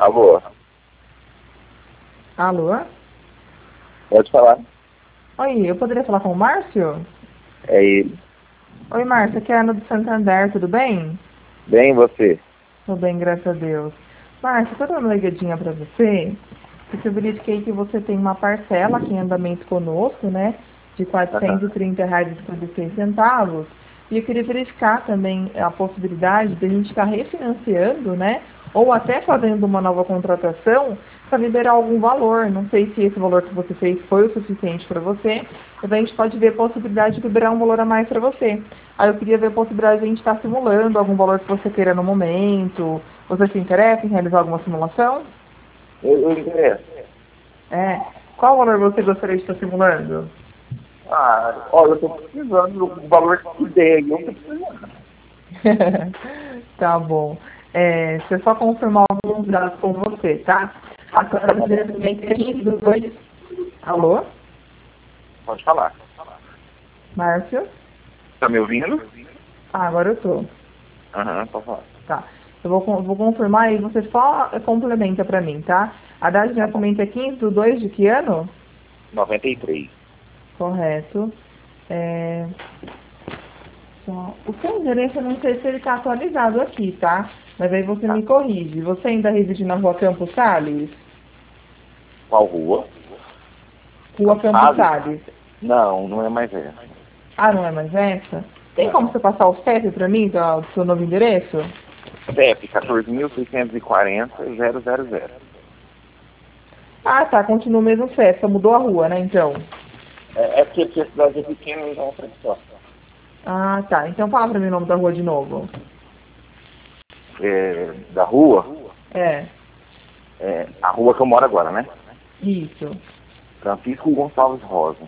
Alô? Alô? Pode falar. Oi, eu poderia falar com o Márcio? É ele. Oi, Márcio, aqui é a Ana do Santander, tudo bem? Bem, você? Tudo bem, graças a Deus. Márcio, eu tô dando uma ligadinha pra você, porque eu verifiquei que você tem uma parcela aqui em andamento conosco, né, de R$ Aham. 430,56. E eu queria verificar também a possibilidade de a gente estar refinanciando, né, ou até fazendo uma nova contratação para liberar algum valor. Não sei se esse valor que você fez foi o suficiente para você, mas a gente pode ver a possibilidade de liberar um valor a mais para você. Aí eu queria ver a possibilidade de a gente estar simulando algum valor que você queira no momento. Você se interessa em realizar alguma simulação? Eu interesso. É. Qual valor você gostaria de estar simulando? Olha, eu tô precisando do valor que der aí, eu tô precisando. Tá bom. Deixa eu só confirmar alguns dados com você, tá? Agora, diretamente aqui dos dois. Alô? Pode falar. Márcio? Tá me ouvindo? Ah, agora eu tô. Aham, pode falar. Tá. Eu vou confirmar e você só complementa pra mim, tá? A data de Tá bom. nascimento é 15/2 de que ano? 93. Correto. É, o seu endereço eu não sei se ele está atualizado aqui, tá? Mas aí você Tá. me corrige. Você ainda reside na rua Campos Sales? Qual rua? Rua Campos Campos Sales? Sales. Não, não é mais essa. Ah, não é mais essa? Tem como Não. você passar o CEP pra mim do seu novo endereço? CEP 14.640.000. Ah, tá. Continua o mesmo CEP. Só mudou a rua, né, então? É porque aqui a cidade é pequena, então é outra história. Ah, tá. Então fala pra mim o nome da rua de novo. Da rua, É, a rua que eu moro agora, né? isso. Francisco Gonçalves Rosa.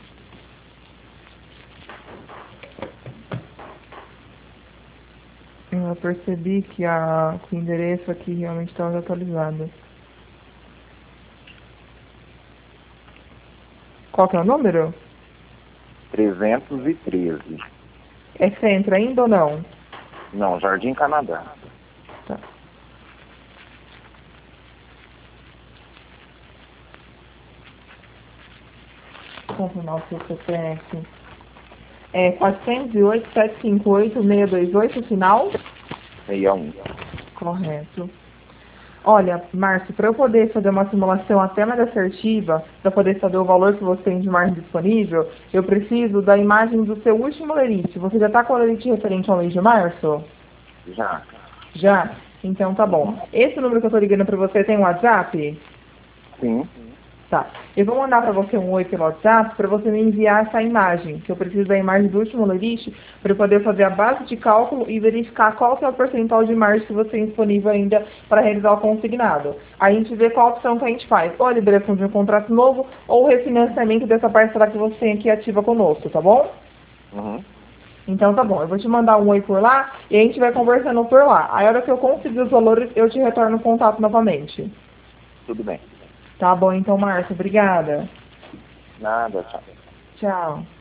Eu percebi que que o endereço aqui realmente estava atualizado. Qual que é o número? 313. É centro ainda ou não? Não, Jardim Canadá. Tá. Vou confirmar o seu CPF. É 408-758-628, final? 61. Correto. Olha, Márcio, para eu poder fazer uma simulação até mais assertiva, para poder saber o valor que você tem de margem disponível, eu preciso da imagem do seu último lerite. Você já está com o lerite referente ao mês de março? Já. Já? Então tá bom. Uhum. Esse número que eu estou ligando para você tem WhatsApp? Sim. Tá. Eu vou mandar para você um oi pelo WhatsApp para você me enviar essa imagem, que eu preciso da imagem do último lerite para eu poder fazer a base de cálculo e verificar qual que é o percentual de margem que você tem disponível ainda para realizar o consignado. Aí a gente vê qual opção que a gente faz, ou a liberação de um contrato novo ou o refinanciamento dessa parcela que você tem aqui ativa conosco, tá bom? Uhum. Então tá bom, eu vou te mandar um oi por lá e a gente vai conversando por lá. Aí a hora que eu conseguir os valores, eu te retorno o contato novamente. Tudo bem. Tá bom então, Márcio, obrigada. Nada, tchau. Tchau.